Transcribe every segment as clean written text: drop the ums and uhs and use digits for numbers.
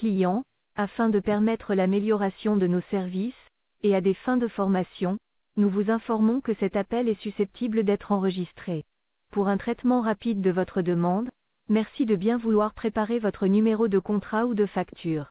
clients, afin de permettre l'amélioration de nos services, et à des fins de formation, nous vous informons que cet appel est susceptible d'être enregistré. Pour un traitement rapide de votre demande, merci de bien vouloir préparer votre numéro de contrat ou de facture.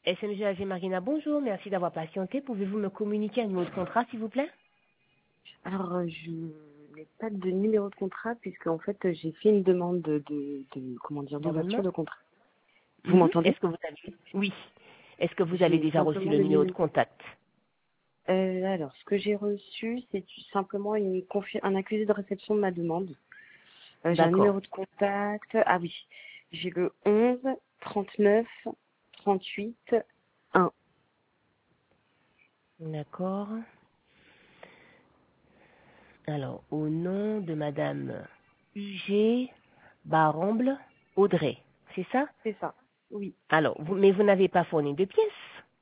SMG AG Marina, bonjour, merci d'avoir patienté. Pouvez-vous me communiquer un numéro de contrat, s'il vous plaît? Alors, je n'ai pas de numéro de contrat puisque en fait, j'ai fait une demande comment dire, D'abonnement? d'ouverture de contrat. Vous m'entendez? Est-ce que vous avez... Oui. Est-ce que vous avez J'ai déjà reçu simplement le le numéro de numéro. contact? Alors, ce que j'ai reçu, c'est simplement un accusé de réception de ma demande. J'ai un D'accord. numéro de contact. Ah oui, j'ai le 11 39 38 1. D'accord. Alors, au nom de Madame UG Baramble Audrey, c'est ça? C'est ça. Oui. Alors, mais vous n'avez pas fourni de pièces?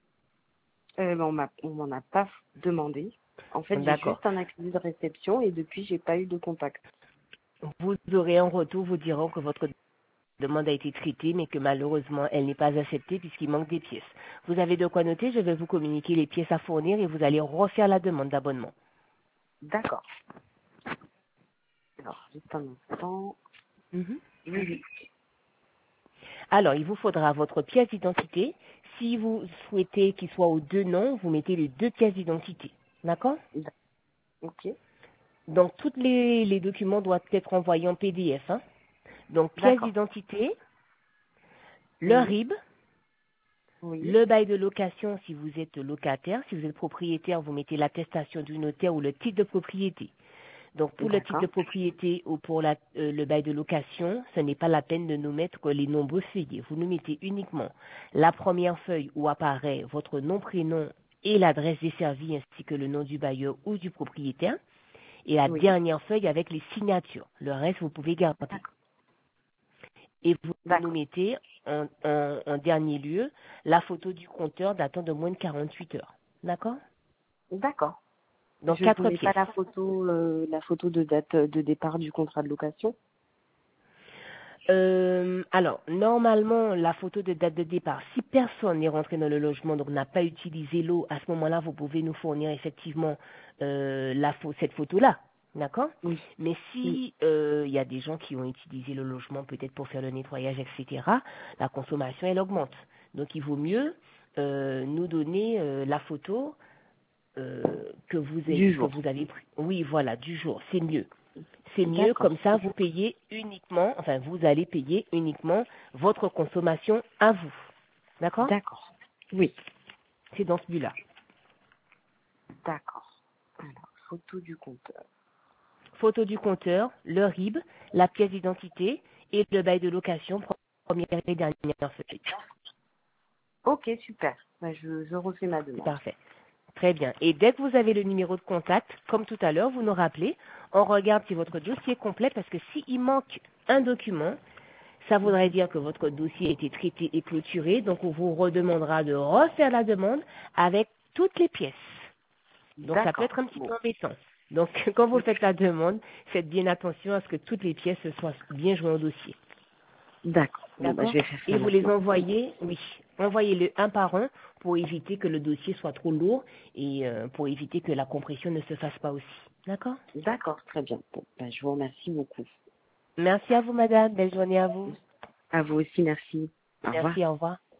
On m'en a pas demandé. En fait, j'ai D'accord. juste un accusé de réception et depuis, j'ai pas eu de contact. Vous aurez en retour, vous diront que votre demande a été traitée, mais que malheureusement, elle n'est pas acceptée puisqu'il manque des pièces. Vous avez de quoi noter, je vais vous communiquer les pièces à fournir et vous allez refaire la demande d'abonnement. D'accord. Alors, juste un instant. Mhm. Oui, oui. Alors, il vous faudra votre pièce d'identité. Si vous souhaitez qu'il soit aux deux noms, vous mettez les deux pièces d'identité. D'accord? Ok. Donc, tous les documents doivent être envoyés en PDF. Hein. Donc, pièce D'accord. d'identité, le Oui. RIB, Oui. le bail de location si vous êtes locataire. Si vous êtes propriétaire, vous mettez l'attestation du notaire ou le titre de propriété. Donc, pour le titre de D'accord. propriété ou pour le bail de location, ce n'est pas la peine de nous mettre les nombreux feuillets. Vous nous mettez uniquement la première feuille où apparaît votre nom, prénom et l'adresse desservie ainsi que le nom du bailleur ou du propriétaire. Et la Oui. dernière feuille avec les signatures. Le reste, vous pouvez garder. Et vous nous D'accord. mettez en dernier lieu la photo du compteur datant de moins de 48 heures. D'accord? D'accord. Donc, Je vous 4 mets pas pièces. la photo de date de départ du contrat de location. Alors, normalement, la photo de date de départ, si personne n'est rentré dans le logement, donc n'a pas utilisé l'eau, à ce moment-là, vous pouvez nous fournir effectivement cette photo-là. D'accord? Oui. Mais Oui. si il y a des gens qui ont utilisé le logement peut-être pour faire le nettoyage, etc., la consommation, elle augmente. Donc, il vaut mieux nous donner la photo Du que jour. vous avez pris. Oui, voilà, du jour, c'est mieux. C'est mieux, comme D'accord. ça, vous payez uniquement, enfin, vous allez payer uniquement votre consommation à vous. D'accord? D'accord. Oui. C'est dans ce but-là. D'accord. Alors, photo du compteur. Photo du compteur, le RIB, la pièce d'identité et le bail de location, première et dernière feuille. Ok, super. Je refais ma C'est demande. parfait. Très bien. Et dès que vous avez le numéro de contact, comme tout à l'heure, vous nous rappelez, on regarde si votre dossier est complet parce que s'il manque un document, ça voudrait dire que votre dossier a été traité et clôturé, donc on vous redemandera de refaire la demande avec toutes les pièces. Donc ça peut D'accord. être un petit Bon. peu embêtant. Donc quand vous faites la demande, faites bien attention à ce que toutes les pièces soient bien jointes au dossier. D'accord. Bon, je D'accord? vais faire ça Et vous les maintenant. envoyez, oui, envoyez-le un par un pour éviter que le dossier soit trop lourd et pour éviter que la compression ne se fasse pas aussi. D'accord? D'accord, très bien. Bon, je vous remercie beaucoup. Merci à vous, madame. Belle journée à vous. À vous aussi, merci. Au revoir. Merci, au revoir.